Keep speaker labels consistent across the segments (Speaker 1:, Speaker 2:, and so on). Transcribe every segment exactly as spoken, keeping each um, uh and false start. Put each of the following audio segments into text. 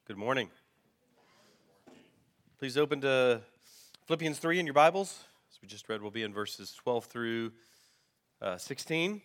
Speaker 1: Good morning. Please open to Philippians three in your Bibles. As we just read, we'll be in verses twelve through uh, sixteen.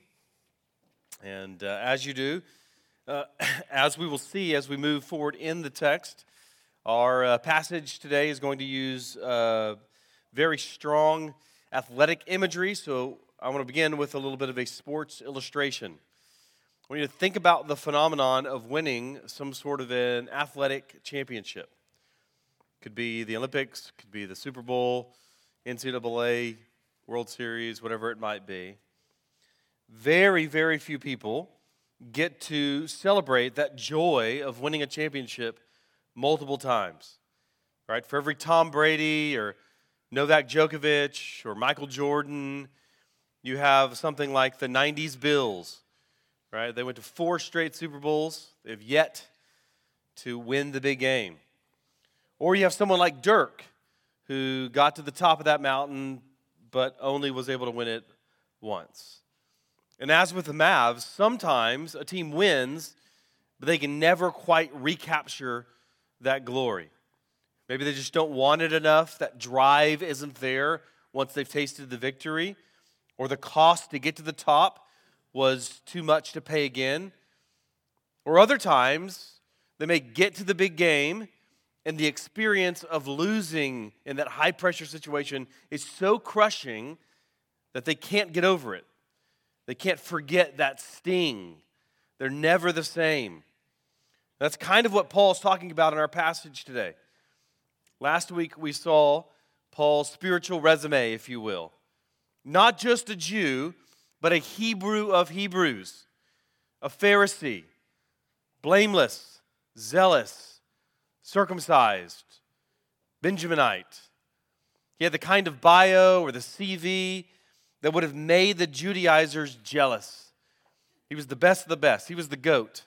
Speaker 1: And uh, as you do, uh, as we will see as we move forward in the text, our uh, passage today is going to use uh, very strong athletic imagery. So I want to begin with a little bit of a sports illustration. We need to think about the phenomenon of winning some sort of an athletic championship. Could be the Olympics, could be the Super Bowl, N C double A, World Series, whatever it might be. Very, very few people get to celebrate that joy of winning a championship multiple times. Right? For every Tom Brady or Novak Djokovic or Michael Jordan, you have something like the nineties Bills. Right? They went to four straight Super Bowls. They've yet to win the big game. Or you have someone like Dirk, who got to the top of that mountain, but only was able to win it once. And as with the Mavs, sometimes a team wins, but they can never quite recapture that glory. Maybe they just don't want it enough. That drive isn't there once they've tasted the victory. Or the cost to get to the top was too much to pay again. Or other times, they may get to the big game, and the experience of losing in that high-pressure situation is so crushing that they can't get over it. They can't forget that sting. They're never the same. That's kind of what Paul's talking about in our passage today. Last week, we saw Paul's spiritual resume, if you will. Not just a Jew, but a Hebrew of Hebrews, a Pharisee, blameless, zealous, circumcised, Benjaminite. He had the kind of bio or the C V that would have made the Judaizers jealous. He was the best of the best. He was the GOAT.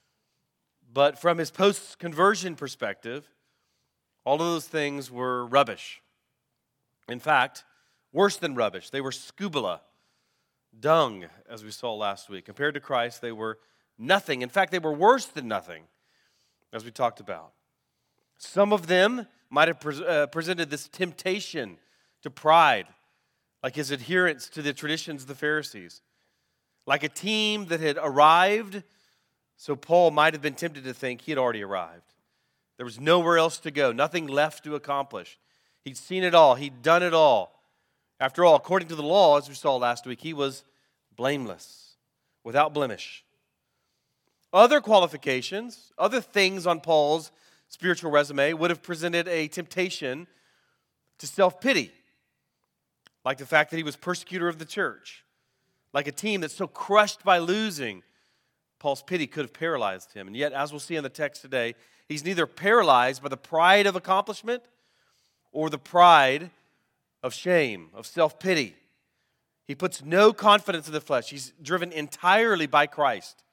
Speaker 1: But from his post-conversion perspective, all of those things were rubbish. In fact, worse than rubbish. They were scubala. Dung, as we saw last week. Compared to Christ, they were nothing. In fact, they were worse than nothing, as we talked about. Some of them might have pre- uh, presented this temptation to pride, like his adherence to the traditions of the Pharisees. Like a team that had arrived, so Paul might have been tempted to think he had already arrived. There was nowhere else to go, nothing left to accomplish. He'd seen it all, he'd done it all. After all, according to the law, as we saw last week, he was blameless, without blemish. Other qualifications, other things on Paul's spiritual resume would have presented a temptation to self-pity, like the fact that he was persecutor of the church, like a team that's so crushed by losing, Paul's pity could have paralyzed him. And yet, as we'll see in the text today, he's neither paralyzed by the pride of accomplishment or the pride of shame, of self-pity. He puts no confidence in the flesh. He's driven entirely by Christ.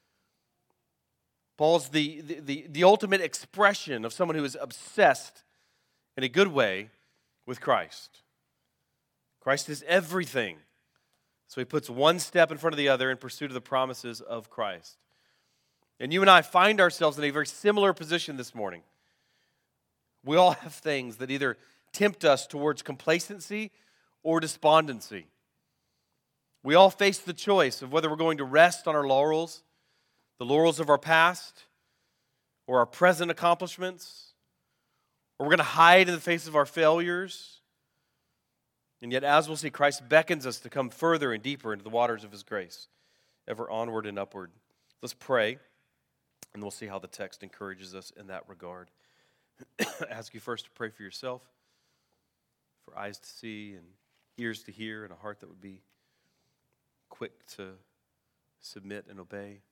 Speaker 1: Paul's the, the, the, the ultimate expression of someone who is obsessed in a good way with Christ. Christ is everything. So he puts one step in front of the other in pursuit of the promises of Christ. And you and I find ourselves in a very similar position this morning. We all have things that either tempt us towards complacency or despondency. We all face the choice of whether we're going to rest on our laurels, the laurels of our past, or our present accomplishments, or we're going to hide in the face of our failures. And yet, as we'll see, Christ beckons us to come further and deeper into the waters of His grace, ever onward and upward. Let's pray, and we'll see how the text encourages us in that regard. I ask you first to pray for yourself, for eyes to see and ears to hear and a heart that would be quick to submit and obey.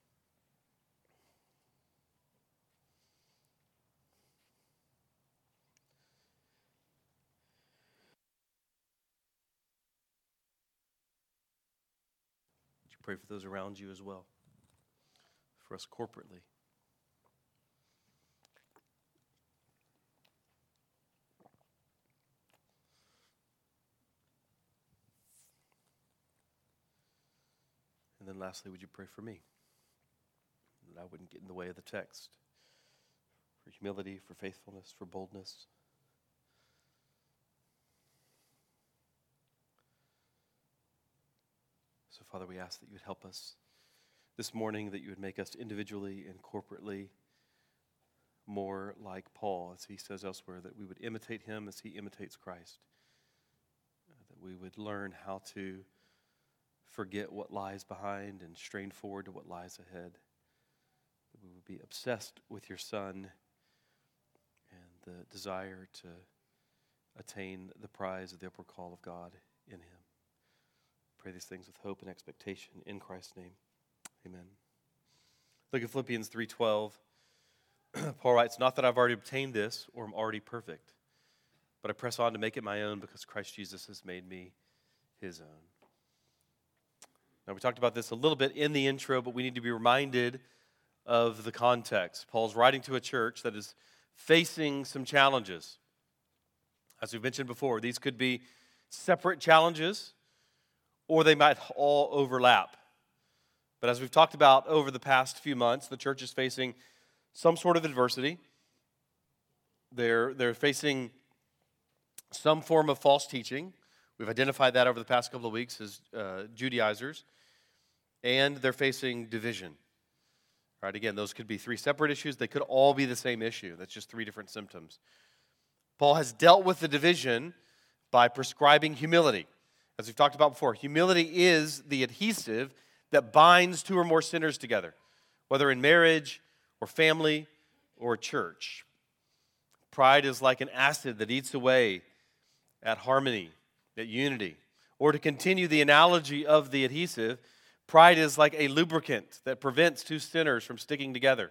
Speaker 1: Would you pray for those around you as well, for us corporately? And then lastly, would you pray for me, that I wouldn't get in the way of the text? for humility, for faithfulness, for boldness. So, Father, we ask that you would help us this morning, that you would make us individually and corporately more like Paul, as he says elsewhere, that we would imitate him as he imitates Christ, uh, that we would learn how to forget what lies behind and strain forward to what lies ahead, that we would be obsessed with your Son and the desire to attain the prize of the upward call of God in him. Pray these things with hope and expectation in Christ's name. Amen. Look at Philippians three twelve. Paul writes, "Not that I've already obtained this or am already perfect, but I press on to make it my own because Christ Jesus has made me his own." Now, we talked about this a little bit in the intro, but we need to be reminded of the context. Paul's writing to a church that is facing some challenges. As we've mentioned before, these could be separate challenges, or they might all overlap. But as we've talked about over the past few months, the church is facing some sort of adversity. They're, they're facing some form of false teaching. We've identified that over the past couple of weeks as uh, Judaizers. And they're facing division. All right, again, those could be three separate issues. They could all be the same issue. That's just three different symptoms. Paul has dealt with the division by prescribing humility. As we've talked about before, humility is the adhesive that binds two or more sinners together, whether in marriage or family or church. Pride is like an acid that eats away at harmony, at unity. Or to continue the analogy of the adhesive, pride is like a lubricant that prevents two sinners from sticking together.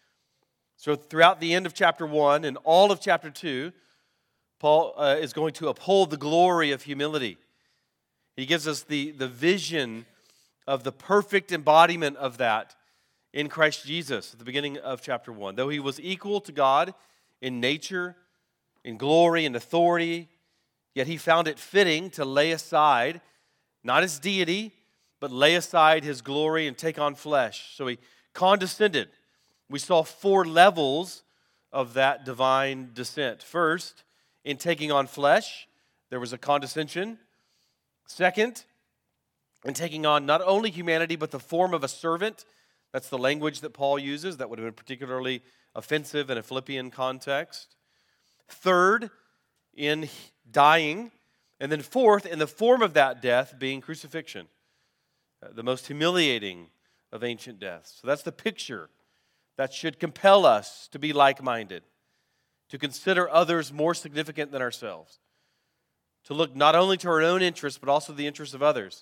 Speaker 1: So throughout the end of chapter one and all of chapter two, Paul uh, is going to uphold the glory of humility. He gives us the, the vision of the perfect embodiment of that in Christ Jesus at the beginning of chapter one. Though he was equal to God in nature, in glory, and authority, yet he found it fitting to lay aside, not his deity, but lay aside his glory and take on flesh. So he condescended. We saw four levels of that divine descent. First, in taking on flesh, there was a condescension. Second, in taking on not only humanity, but the form of a servant. That's the language that Paul uses. That would have been particularly offensive in a Philippian context. Third, in dying. And then fourth, in the form of that death being crucifixion. The most humiliating of ancient deaths. So that's the picture that should compel us to be like-minded, to consider others more significant than ourselves, to look not only to our own interests, but also the interests of others.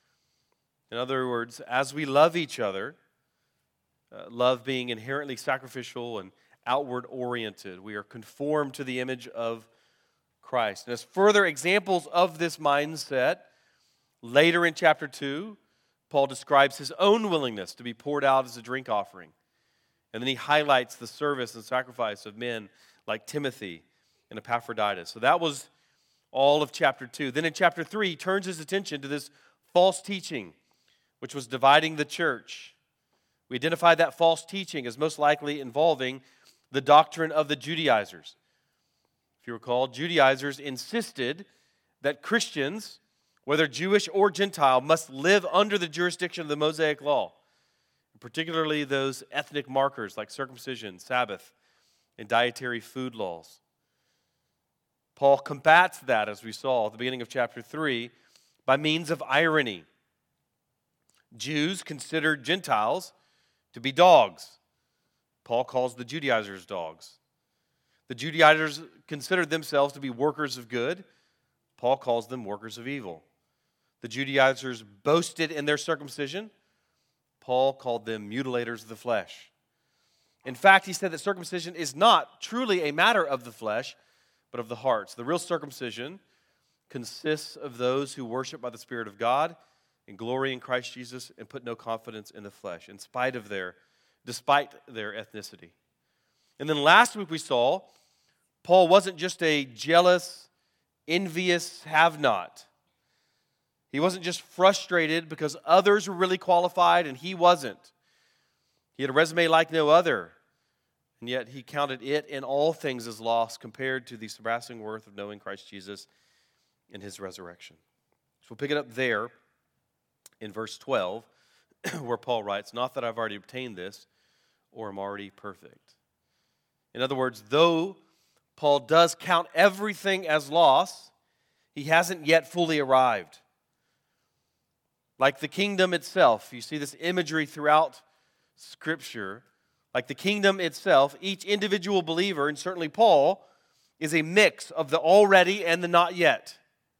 Speaker 1: In other words, as we love each other, uh, love being inherently sacrificial and outward-oriented, we are conformed to the image of Christ. And as further examples of this mindset, later in chapter two, Paul describes his own willingness to be poured out as a drink offering. And then he highlights the service and sacrifice of men like Timothy and Epaphroditus. So that was all of chapter two. Then in chapter three, he turns his attention to this false teaching, which was dividing the church. We identified that false teaching as most likely involving the doctrine of the Judaizers. If you recall, Judaizers insisted that Christians, whether Jewish or Gentile, must live under the jurisdiction of the Mosaic Law, particularly those ethnic markers like circumcision, Sabbath, and dietary food laws. Paul combats that, as we saw at the beginning of chapter three, by means of irony. Jews considered Gentiles to be dogs. Paul calls the Judaizers dogs. The Judaizers considered themselves to be workers of good. Paul calls them workers of evil. The Judaizers boasted in their circumcision. Paul called them mutilators of the flesh. In fact, he said that circumcision is not truly a matter of the flesh, but of the heart. The real circumcision consists of those who worship by the Spirit of God and glory in Christ Jesus and put no confidence in the flesh, in spite of their, despite their ethnicity. And then last week we saw Paul wasn't just a jealous, envious have-not. He wasn't just frustrated because others were really qualified and he wasn't. He had a resume like no other. And yet he counted it and all things as loss compared to the surpassing worth of knowing Christ Jesus and his resurrection. So we'll pick it up there in verse twelve, where Paul writes, "Not that I've already obtained this or am already perfect." In other words, though Paul does count everything as loss, he hasn't yet fully arrived. Like the kingdom itself, you see this imagery throughout Scripture. Like the kingdom itself, each individual believer, and certainly Paul, is a mix of the already and the not yet.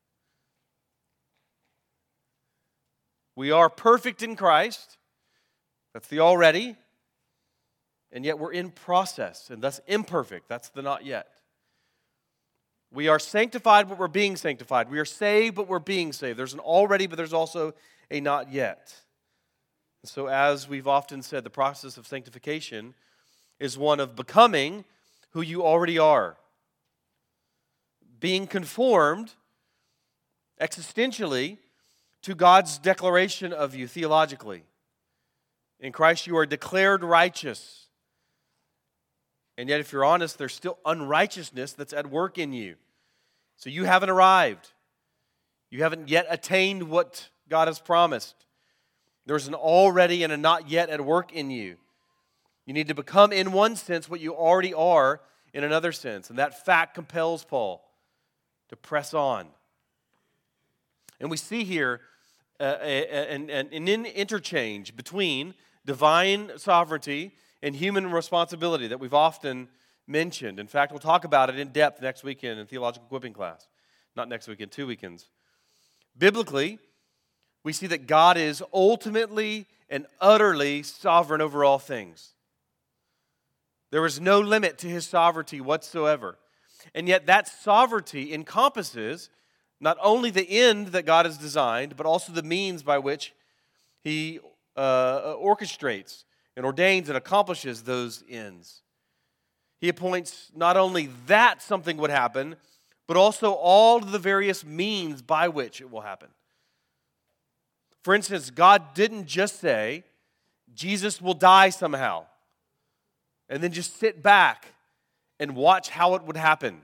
Speaker 1: We are perfect in Christ. That's the already. And yet we're in process, and thus imperfect. That's the not yet. We are sanctified, but we're being sanctified. We are saved, but we're being saved. There's an already, but there's also a not yet. And so as we've often said, the process of sanctification is one of becoming who you already are. Being conformed existentially to God's declaration of you theologically. In Christ you are declared righteous. And yet if you're honest, there's still unrighteousness that's at work in you. So you haven't arrived. You haven't yet attained what God has promised. There's an already and a not yet at work in you. You need to become, in one sense, what you already are in another sense. And that fact compels Paul to press on. And we see here uh, an, an, an interchange between divine sovereignty and human responsibility that we've often mentioned. In fact, we'll talk about it in depth next weekend in theological equipping class. Not next weekend, two weekends. Biblically, we see that God is ultimately and utterly sovereign over all things. There is no limit to his sovereignty whatsoever. And yet that sovereignty encompasses not only the end that God has designed, but also the means by which he uh, orchestrates and ordains and accomplishes those ends. He appoints not only that something would happen, but also all of the various means by which it will happen. For instance, God didn't just say, Jesus will die somehow, and then just sit back and watch how it would happen.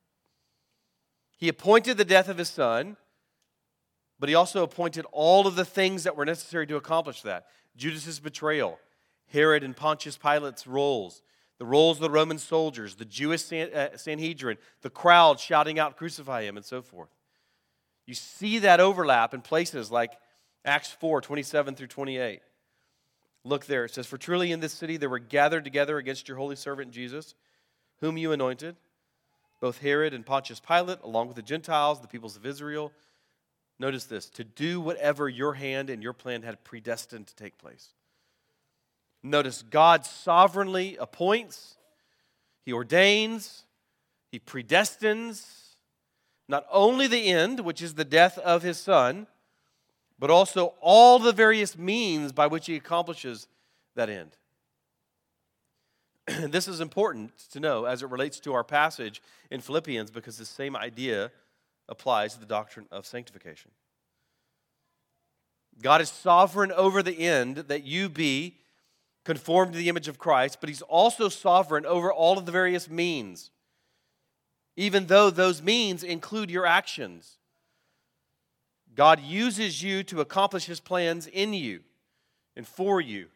Speaker 1: He appointed the death of his son, but he also appointed all of the things that were necessary to accomplish that. Judas' betrayal, Herod and Pontius Pilate's roles, the roles of the Roman soldiers, the Jewish Sanhedrin, the crowd shouting out, "Crucify him," and so forth. You see that overlap in places like Acts four, twenty-seven through twenty-eight. Look there, it says, "For truly in this city there were gathered together against your holy servant Jesus, whom you anointed, both Herod and Pontius Pilate, along with the Gentiles, the peoples of Israel." Notice this, "to do whatever your hand and your plan had predestined to take place." Notice God sovereignly appoints, he ordains, he predestines not only the end, which is the death of his son, but also all the various means by which he accomplishes that end. This is important to know as it relates to our passage in Philippians, because the same idea applies to the doctrine of sanctification. God is sovereign over the end that you be conformed to the image of Christ, but he's also sovereign over all of the various means, even though those means include your actions. God uses you to accomplish his plans in you and for you.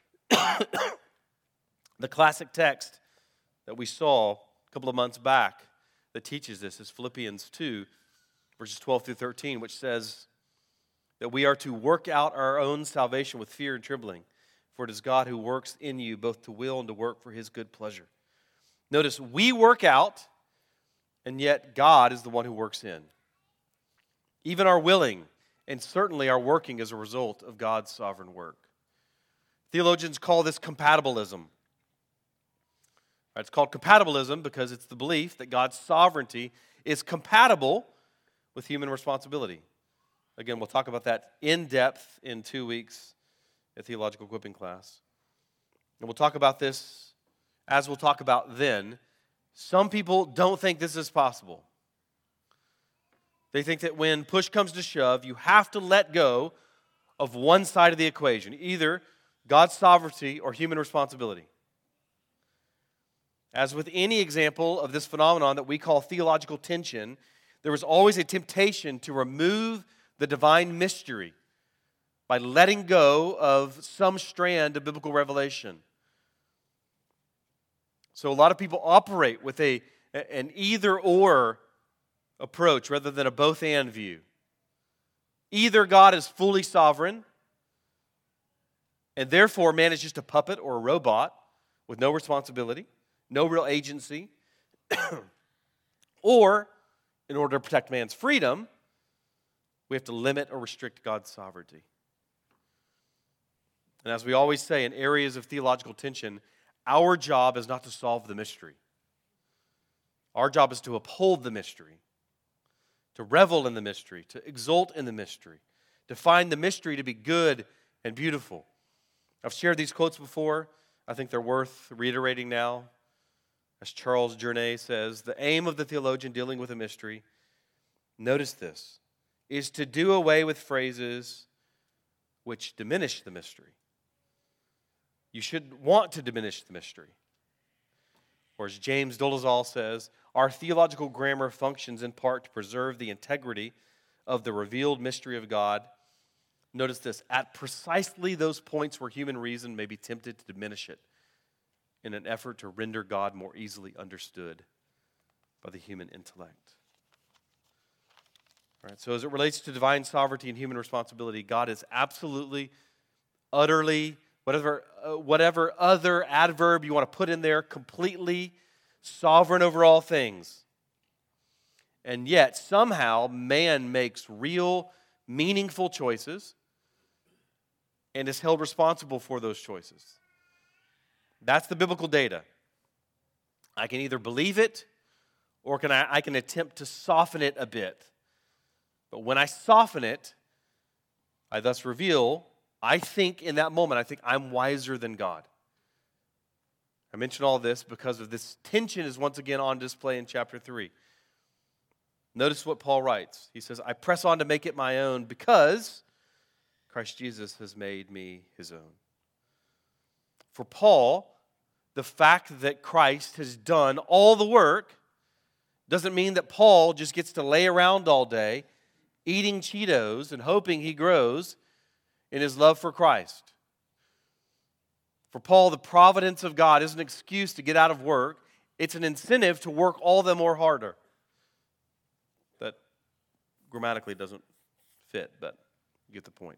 Speaker 1: The classic text that we saw a couple of months back that teaches this is Philippians two, verses twelve through thirteen, which says that we are to work out our own salvation with fear and trembling, for it is God who works in you both to will and to work for his good pleasure. Notice, we work out, and yet God is the one who works in. Even our willing and certainly our working is a result of God's sovereign work. Theologians call this compatibilism. It's called compatibilism because it's the belief that God's sovereignty is compatible with human responsibility. Again, we'll talk about that in depth in two weeks at Theological Equipping class. And we'll talk about this as we'll talk about then. Some people don't think this is possible. They think that when push comes to shove, you have to let go of one side of the equation, either God's sovereignty or human responsibility. As with any example of this phenomenon that we call theological tension, there was always a temptation to remove the divine mystery by letting go of some strand of biblical revelation. So a lot of people operate with a, an either-or approach rather than a both-and view. Either God is fully sovereign, and therefore man is just a puppet or a robot with no responsibility, no real agency, or in order to protect man's freedom, we have to limit or restrict God's sovereignty. And as we always say, in areas of theological tension, our job is not to solve the mystery. Our job is to uphold the mystery, to revel in the mystery, to exult in the mystery, to find the mystery to be good and beautiful. I've shared these quotes before. I think they're worth reiterating now. As Charles Journet says, the aim of the theologian dealing with a mystery, notice this, is to do away with phrases which diminish the mystery. You should want to diminish the mystery. Or as James Dolezal says, our theological grammar functions in part to preserve the integrity of the revealed mystery of God. Notice this, at precisely those points where human reason may be tempted to diminish it in an effort to render God more easily understood by the human intellect. All right, so as it relates to divine sovereignty and human responsibility, God is absolutely, utterly, whatever, uh, whatever other adverb you want to put in there, completely sovereign over all things. And yet, somehow, man makes real, meaningful choices and is held responsible for those choices. That's the biblical data. I can either believe it or can I, I can attempt to soften it a bit. But when I soften it, I thus reveal, I think in that moment, I think I'm wiser than God. I mention all this because of this tension is once again on display in chapter three. Notice what Paul writes. He says, I press on to make it my own because Christ Jesus has made me his own. For Paul, the fact that Christ has done all the work doesn't mean that Paul just gets to lay around all day eating Cheetos and hoping he grows in his love for Christ. For Paul, the providence of God isn't an excuse to get out of work. It's an incentive to work all the more harder. That grammatically doesn't fit, but you get the point.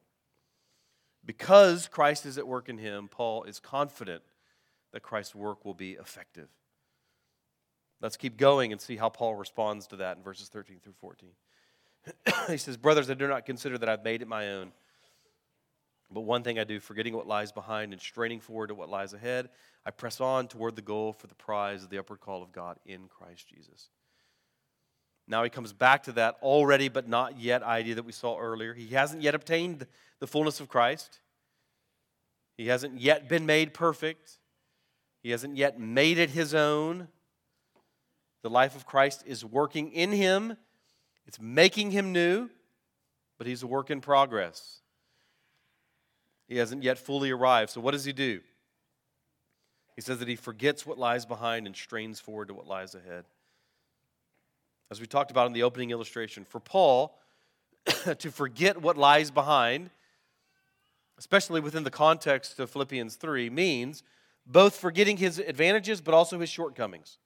Speaker 1: Because Christ is at work in him, Paul is confident that Christ's work will be effective. Let's keep going and see how Paul responds to that in verses thirteen through fourteen. He says, brothers, I do not consider that I've made it my own. But one thing I do, forgetting what lies behind and straining forward to what lies ahead, I press on toward the goal for the prize of the upward call of God in Christ Jesus. Now he comes back to that already but not yet idea that we saw earlier. He hasn't yet obtained the fullness of Christ. He hasn't yet been made perfect. He hasn't yet made it his own. The life of Christ is working in him. It's making him new, but he's a work in progress. He hasn't yet fully arrived. So what does he do? He says that he forgets what lies behind and strains forward to what lies ahead. As we talked about in the opening illustration, for Paul, to forget what lies behind, especially within the context of Philippians three, means both forgetting his advantages but also his shortcomings.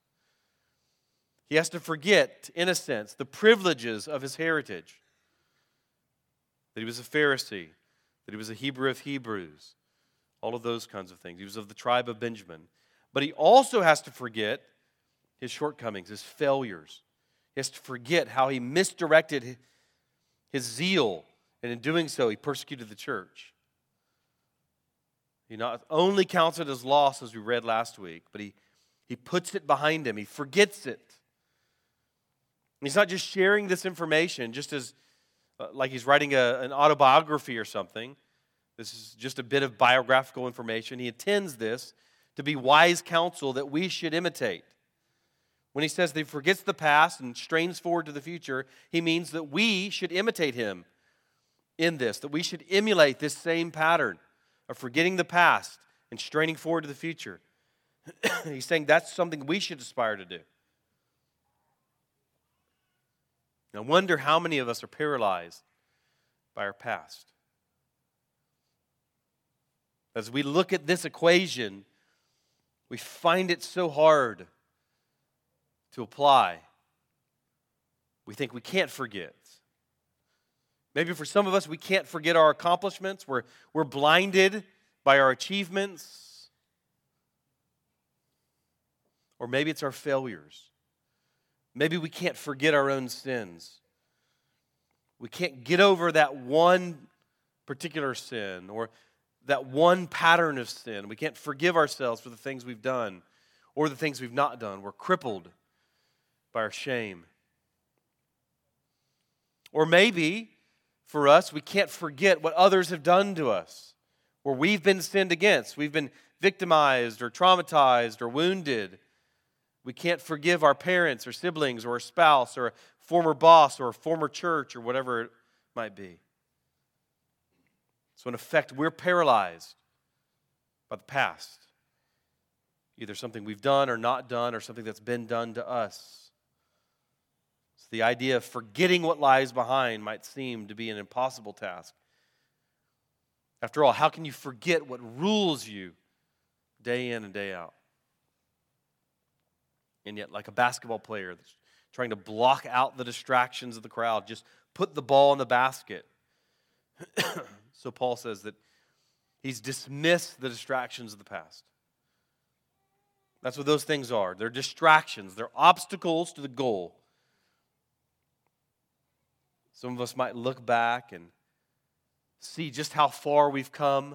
Speaker 1: He has to forget, in a sense, the privileges of his heritage. That he was a Pharisee, that he was a Hebrew of Hebrews, all of those kinds of things. He was of the tribe of Benjamin. But he also has to forget his shortcomings, his failures. He has to forget how he misdirected his zeal, and in doing so, he persecuted the church. He not only counts it as loss, as we read last week, but he, he puts it behind him. He forgets it. He's not just sharing this information just as uh, like he's writing a, an autobiography or something. This is just a bit of biographical information. He intends this to be wise counsel that we should imitate. When he says that he forgets the past and strains forward to the future, he means that we should imitate him in this, that we should emulate this same pattern of forgetting the past and straining forward to the future. He's saying that's something we should aspire to do. I wonder how many of us are paralyzed by our past. As we look at this equation, we find it so hard to apply. We think we can't forget. Maybe for some of us, we can't forget our accomplishments. We're, we're blinded by our achievements. Or maybe it's our failures. Maybe we can't forget our own sins. We can't get over that one particular sin or that one pattern of sin. We can't forgive ourselves for the things we've done or the things we've not done. We're crippled by our shame. Or maybe, for us, we can't forget what others have done to us, where we've been sinned against. We've been victimized or traumatized or wounded. We can't forgive our parents or siblings or a spouse or a former boss or a former church or whatever it might be. So in effect, we're paralyzed by the past. Either something we've done or not done or something that's been done to us. So the idea of forgetting what lies behind might seem to be an impossible task. After all, how can you forget what rules you day in and day out? And yet, like a basketball player that's trying to block out the distractions of the crowd, just put the ball in the basket. So Paul says that he's dismissed the distractions of the past. That's what those things are. They're distractions. They're obstacles to the goal. Some of us might look back and see just how far we've come,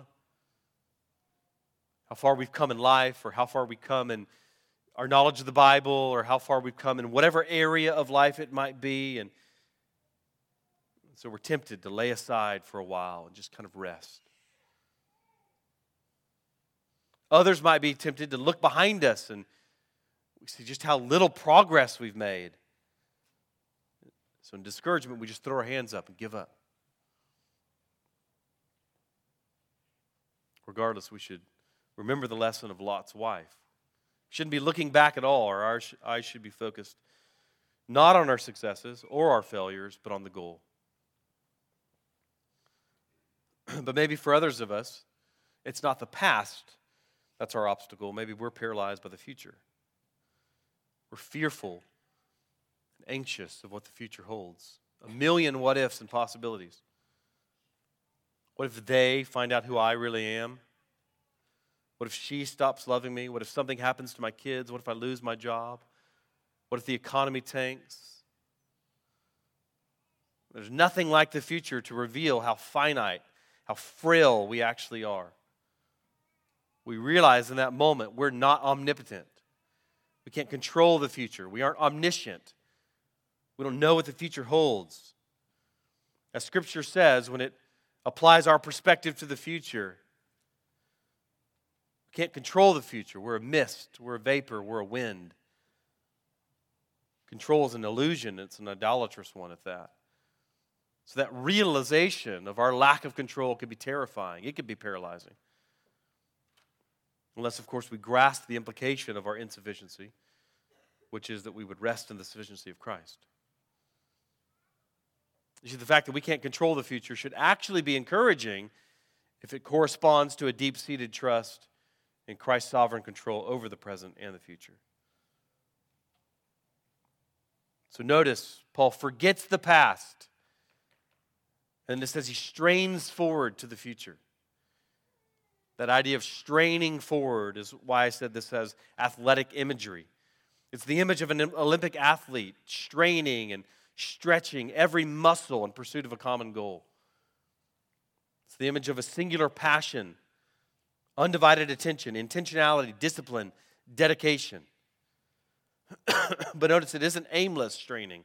Speaker 1: how far we've come in life, or how far we've come in our knowledge of the Bible, or how far we've come in whatever area of life it might be. And so we're tempted to lay aside for a while and just kind of rest. Others might be tempted to look behind us and we see just how little progress we've made. So in discouragement, we just throw our hands up and give up. Regardless, we should remember the lesson of Lot's wife. We shouldn't be looking back at all. Our eyes should be focused not on our successes or our failures, but on the goal. But maybe for others of us, it's not the past that's our obstacle. Maybe we're paralyzed by the future. We're fearful and anxious of what the future holds. A million what ifs and possibilities. What if they find out who I really am? What if she stops loving me? What if something happens to my kids? What if I lose my job? What if the economy tanks? There's nothing like the future to reveal how finite, how frail we actually are. We realize in that moment we're not omnipotent. We can't control the future. We aren't omniscient. We don't know what the future holds. As Scripture says, when it applies our perspective to the future, we can't control the future. We're a mist, we're a vapor, we're a wind. Control is an illusion. It's an idolatrous one at that. So that realization of our lack of control could be terrifying. It could be paralyzing. Unless, of course, we grasp the implication of our insufficiency, which is that we would rest in the sufficiency of Christ. You see, the fact that we can't control the future should actually be encouraging if it corresponds to a deep-seated trust in Christ's sovereign control over the present and the future. So notice, Paul forgets the past, and it says he strains forward to the future. That idea of straining forward is why I said this has athletic imagery. It's the image of an Olympic athlete straining and stretching every muscle in pursuit of a common goal. It's the image of a singular passion, undivided attention, intentionality, discipline, dedication. But notice it isn't aimless straining.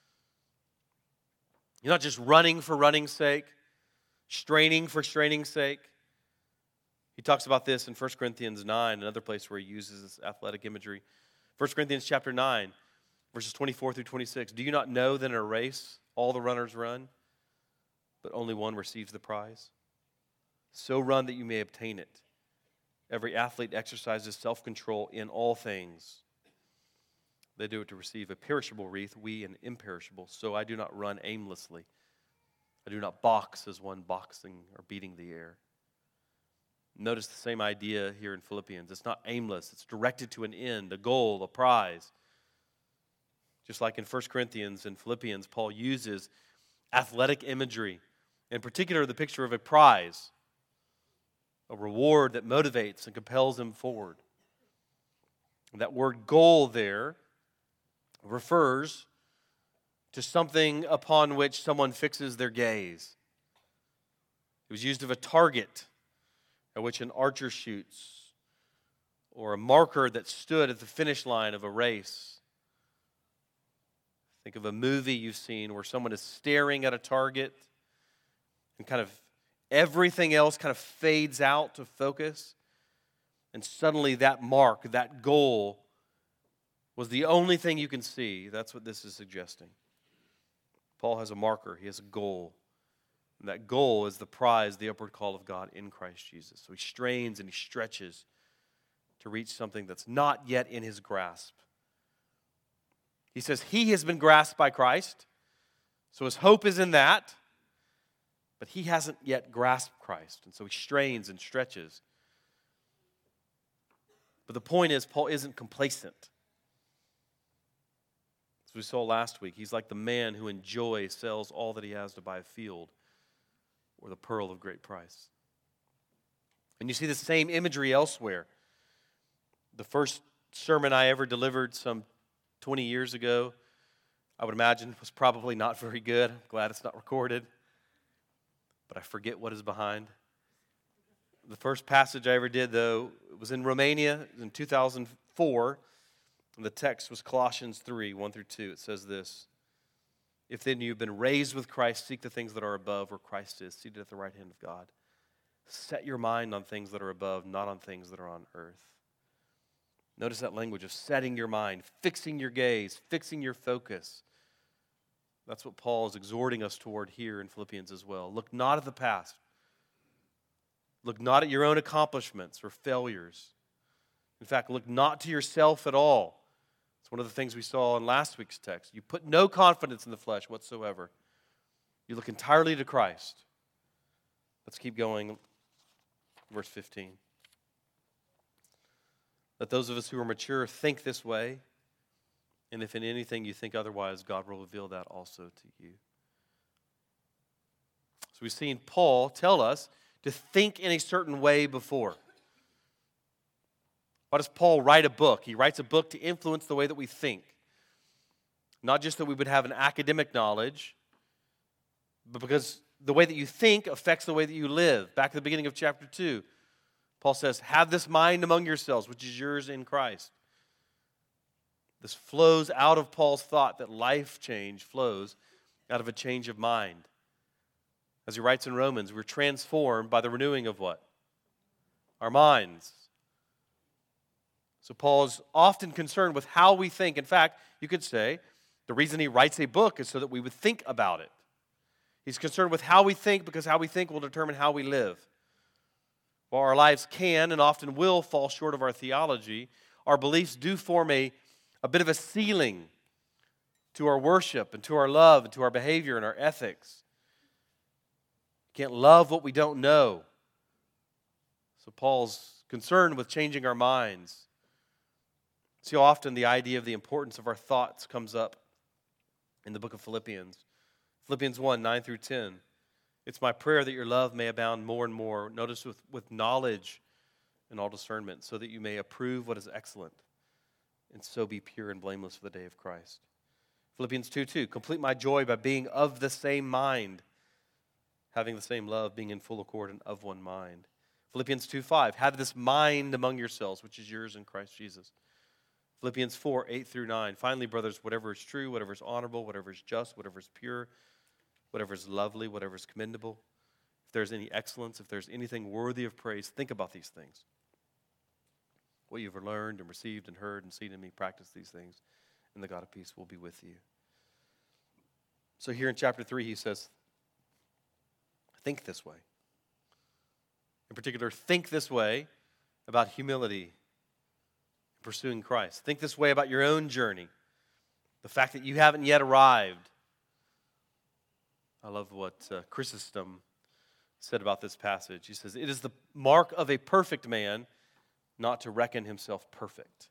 Speaker 1: You're not just running for running's sake, straining for straining's sake. He talks about this in First Corinthians nine, another place where he uses this athletic imagery. First Corinthians chapter nine, verses twenty-four through twenty-six. Do you not know that in a race all the runners run, but only one receives the prize? So run that you may obtain it. Every athlete exercises self-control in all things. They do it to receive a perishable wreath, we an imperishable. So I do not run aimlessly. I do not box as one boxing or beating the air. Notice the same idea here in Philippians. It's not aimless. It's directed to an end, a goal, a prize. Just like in First Corinthians and Philippians, Paul uses athletic imagery, in particular the picture of a prize, a reward that motivates and compels him forward. And that word goal there refers to something upon which someone fixes their gaze. It was used of a target at which an archer shoots, or a marker that stood at the finish line of a race. Think of a movie you've seen where someone is staring at a target and kind of everything else kind of fades out to focus, and suddenly that mark, that goal, was the only thing you can see. That's what this is suggesting. Paul has a marker. He has a goal. And that goal is the prize, the upward call of God in Christ Jesus. So he strains and he stretches to reach something that's not yet in his grasp. He says he has been grasped by Christ, so his hope is in that, but he hasn't yet grasped Christ, and so he strains and stretches. But the point is, Paul isn't complacent. As we saw last week, he's like the man who in joy sells all that he has to buy a field or the pearl of great price. And you see the same imagery elsewhere. The first sermon I ever delivered some twenty years ago, I would imagine, was probably not very good. I'm glad it's not recorded. But I forget what is behind. The first passage I ever did, though, it was in Romania in two thousand four. And the text was Colossians three, one through two. It says this: If then you've been raised with Christ, seek the things that are above, where Christ is, seated at the right hand of God. Set your mind on things that are above, not on things that are on earth. Notice that language of setting your mind, fixing your gaze, fixing your focus. That's what Paul is exhorting us toward here in Philippians as well. Look not at the past. Look not at your own accomplishments or failures. In fact, look not to yourself at all. It's one of the things we saw in last week's text. You put no confidence in the flesh whatsoever. You look entirely to Christ. Let's keep going. Verse fifteen. Let those of us who are mature think this way, and if in anything you think otherwise, God will reveal that also to you. So we've seen Paul tell us to think in a certain way before. Why does Paul write a book? He writes a book to influence the way that we think. Not just that we would have an academic knowledge, but because the way that you think affects the way that you live. Back at the beginning of chapter two, Paul says, have this mind among yourselves, which is yours in Christ. This flows out of Paul's thought that life change flows out of a change of mind. As he writes in Romans, we're transformed by the renewing of what? Our minds. So Paul is often concerned with how we think. In fact, you could say the reason he writes a book is so that we would think about it. He's concerned with how we think because how we think will determine how we live. While our lives can and often will fall short of our theology, our beliefs do form a, a bit of a ceiling to our worship and to our love and to our behavior and our ethics. We can't love what we don't know. So Paul's concerned with changing our minds. See how often the idea of the importance of our thoughts comes up in the book of Philippians. Philippians one, nine through ten. It's my prayer that your love may abound more and more. Notice with, with knowledge and all discernment, so that you may approve what is excellent, and so be pure and blameless for the day of Christ. Philippians two, two. Complete my joy by being of the same mind, having the same love, being in full accord and of one mind. Philippians two, five. Have this mind among yourselves, which is yours in Christ Jesus. Philippians four, eight through nine. Finally, brothers, whatever is true, whatever is honorable, whatever is just, whatever is pure, whatever is lovely, whatever is commendable, if there's any excellence, if there's anything worthy of praise, think about these things. What you've learned and received and heard and seen in me, practice these things, and the God of peace will be with you. So here in chapter three, he says, think this way. In particular, think this way about humility, pursuing Christ. Think this way about your own journey, the fact that you haven't yet arrived. I love what uh, Chrysostom said about this passage. He says, "It is the mark of a perfect man not to reckon himself perfect."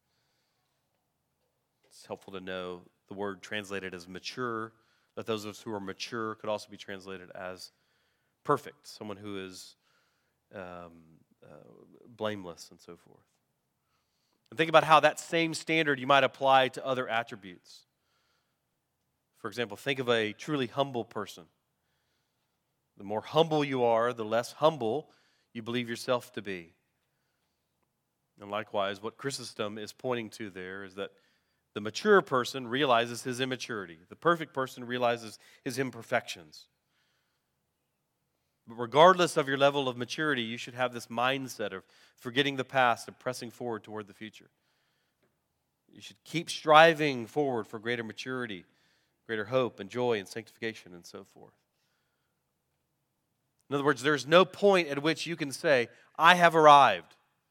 Speaker 1: It's helpful to know the word translated as mature, that those of us who are mature could also be translated as perfect, someone who is um, uh, blameless and so forth. And think about how that same standard you might apply to other attributes. For example, think of a truly humble person. The more humble you are, the less humble you believe yourself to be. And likewise, what Chrysostom is pointing to there is that the mature person realizes his immaturity. The perfect person realizes his imperfections. But regardless of your level of maturity, you should have this mindset of forgetting the past and pressing forward toward the future. You should keep striving forward for greater maturity, greater hope and joy and sanctification and so forth. In other words, there's no point at which you can say, "I have arrived."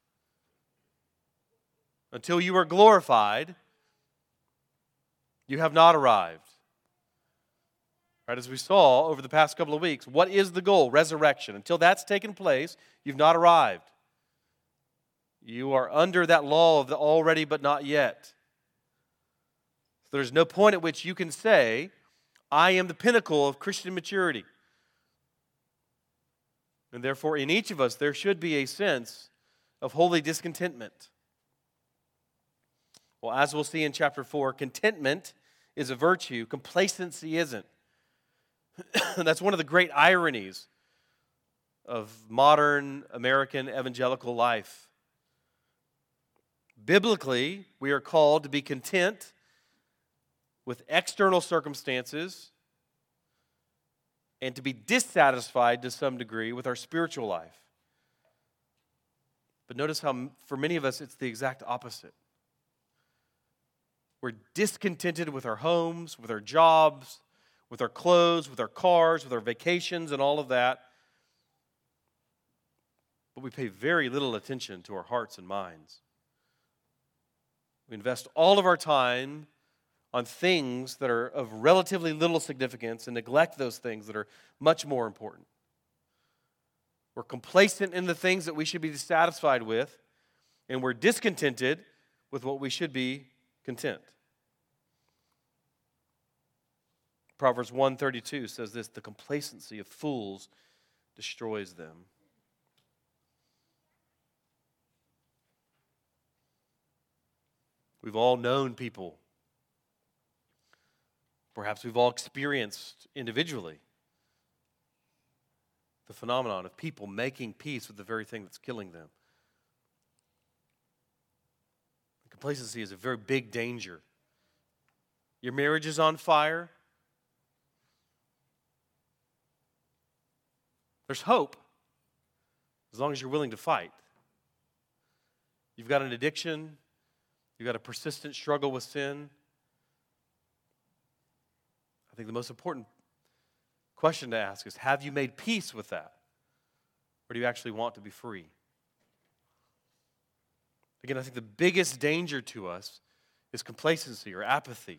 Speaker 1: Until you are glorified, you have not arrived. Right, as we saw over the past couple of weeks, what is the goal? Resurrection. Until that's taken place, you've not arrived. You are under that law of the already but not yet. So there's no point at which you can say, "I am the pinnacle of Christian maturity." And therefore, in each of us, there should be a sense of holy discontentment. Well, as we'll see in chapter four, contentment is a virtue, complacency isn't. That's one of the great ironies of modern American evangelical life. Biblically, we are called to be content with external circumstances and to be dissatisfied to some degree with our spiritual life. But notice how for many of us it's the exact opposite. We're discontented with our homes, with our jobs, with our clothes, with our cars, with our vacations and all of that. But we pay very little attention to our hearts and minds. We invest all of our time on things that are of relatively little significance and neglect those things that are much more important. We're complacent in the things that we should be dissatisfied with, and we're discontented with what we should be content. Proverbs one thirty-two says this, "The complacency of fools destroys them." We've all known people. Perhaps we've all experienced individually the phenomenon of people making peace with the very thing that's killing them. Complacency is a very big danger. Your marriage is on fire. There's hope as long as you're willing to fight. You've got an addiction. You've got a persistent struggle with sin. I think the most important question to ask is, have you made peace with that? Or do you actually want to be free? Again, I think the biggest danger to us is complacency or apathy.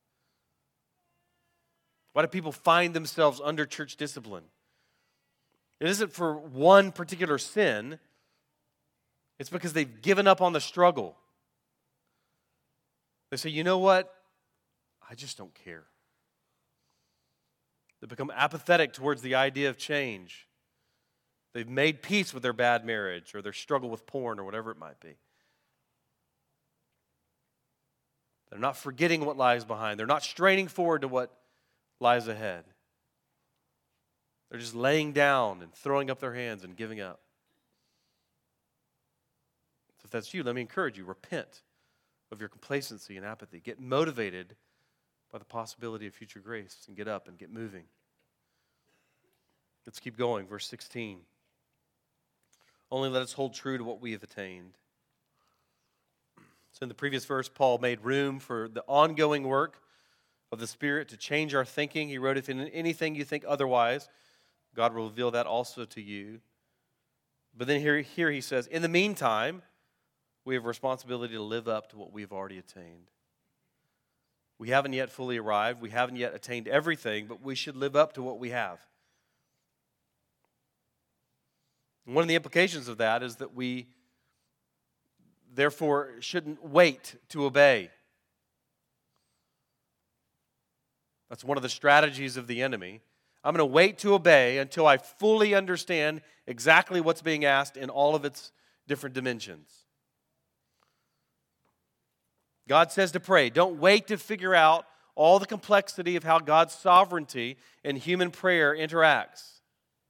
Speaker 1: Why do people find themselves under church discipline? It isn't for one particular sin. It's because they've given up on the struggle. They say, "You know what? I just don't care." They become apathetic towards the idea of change. They've made peace with their bad marriage or their struggle with porn or whatever it might be. They're not forgetting what lies behind. They're not straining forward to what lies ahead. They're just laying down and throwing up their hands and giving up. So if that's you, let me encourage you, repent of your complacency and apathy. Get motivated by the possibility of future grace and get up and get moving. Let's keep going. Verse sixteen. Only let us hold true to what we have attained. So in the previous verse, Paul made room for the ongoing work of the Spirit to change our thinking. He wrote, "If in anything you think otherwise, God will reveal that also to you." But then here, here he says, in the meantime, we have a responsibility to live up to what we've already attained. We haven't yet fully arrived. We haven't yet attained everything, but we should live up to what we have. And one of the implications of that is that we, therefore, shouldn't wait to obey. That's one of the strategies of the enemy. I'm going to wait to obey until I fully understand exactly what's being asked in all of its different dimensions. God says to pray. Don't wait to figure out all the complexity of how God's sovereignty and human prayer interacts.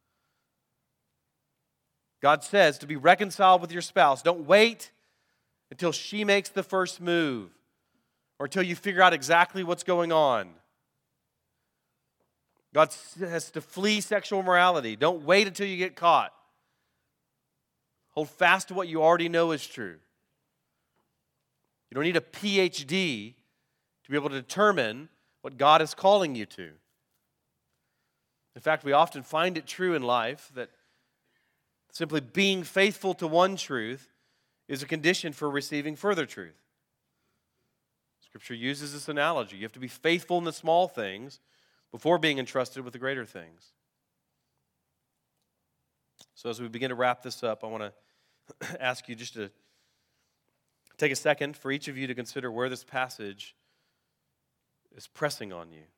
Speaker 1: God says to be reconciled with your spouse. Don't wait until she makes the first move or until you figure out exactly what's going on. God says to flee sexual immorality. Don't wait until you get caught. Hold fast to what you already know is true. You don't need a P H D to be able to determine what God is calling you to. In fact, we often find it true in life that simply being faithful to one truth is a condition for receiving further truth. Scripture uses this analogy. You have to be faithful in the small things before being entrusted with the greater things. So as we begin to wrap this up, I want to ask you just to take a second for each of you to consider where this passage is pressing on you.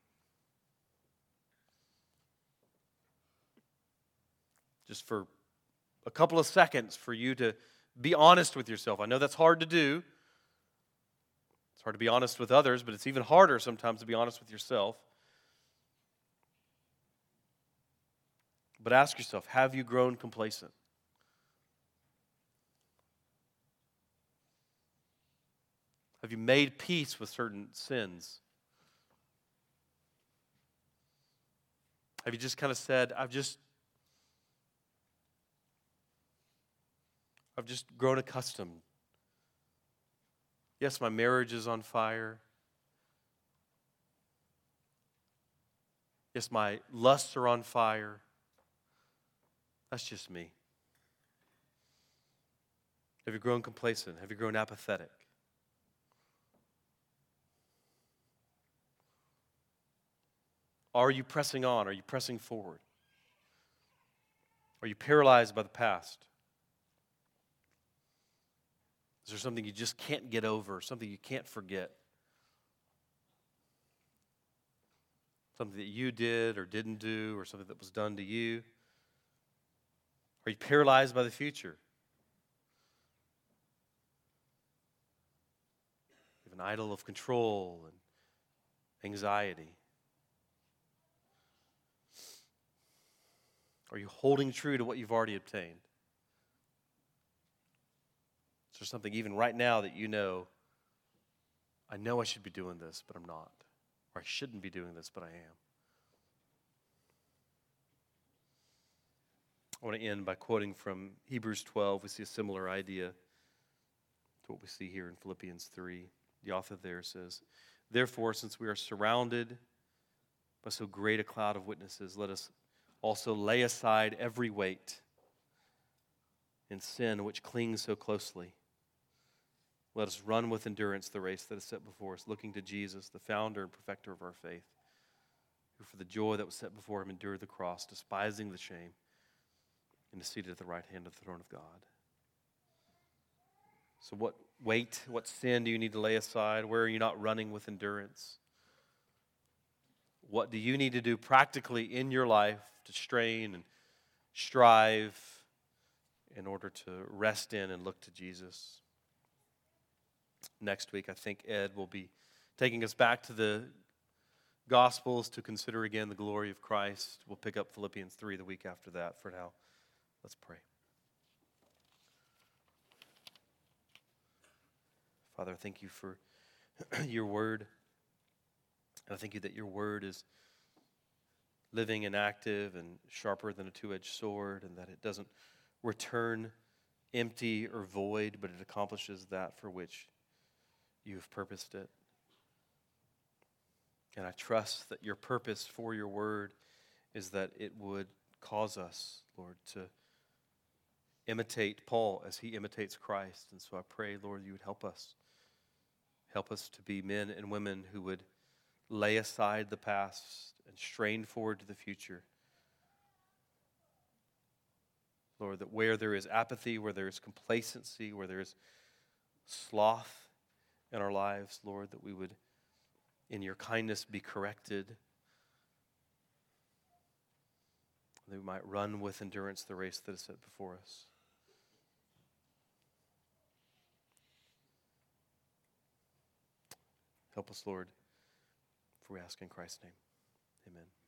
Speaker 1: Just for a couple of seconds for you to be honest with yourself. I know that's hard to do. It's hard to be honest with others, but it's even harder sometimes to be honest with yourself. But ask yourself, have you grown complacent? Have you made peace with certain sins? Have you just kind of said, I've just I've just grown accustomed. Yes, my marriage is on fire. Yes, my lusts are on fire. That's just me. Have you grown complacent? Have you grown apathetic? Are you pressing on? Are you pressing forward? Are you paralyzed by the past? Is there something you just can't get over, something you can't forget? Something that you did or didn't do, or something that was done to you? Are you paralyzed by the future? You have an idol of control and anxiety. Are you holding true to what you've already obtained? Is there something even right now that you know, I know I should be doing this, but I'm not. Or I shouldn't be doing this, but I am. I want to end by quoting from Hebrews twelve. We see a similar idea to what we see here in Philippians three. The author there says, therefore, since we are surrounded by so great a cloud of witnesses, let us also lay aside every weight and sin which clings so closely. Let us run with endurance the race that is set before us, looking to Jesus, the founder and perfecter of our faith, who for the joy that was set before him endured the cross, despising the shame, and is seated at the right hand of the throne of God. So what weight, what sin do you need to lay aside? Where are you not running with endurance? What do you need to do practically in your life to strain and strive in order to rest in and look to Jesus? Next week, I think Ed will be taking us back to the Gospels to consider again the glory of Christ. We'll pick up Philippians three the week after that. For now, let's pray. Father, I thank you for your word. And I thank you that your word is living and active and sharper than a two-edged sword, and that it doesn't return empty or void, but it accomplishes that for which you have purposed it. And I trust that your purpose for your word is that it would cause us, Lord, to imitate Paul as he imitates Christ. And so I pray, Lord, you would help us. Help us to be men and women who would lay aside the past and strain forward to the future. Lord, that where there is apathy, where there is complacency, where there is sloth in our lives, Lord, that we would, in your kindness, be corrected. That we might run with endurance the race that is set before us. Help us, Lord, for we ask in Christ's name. Amen.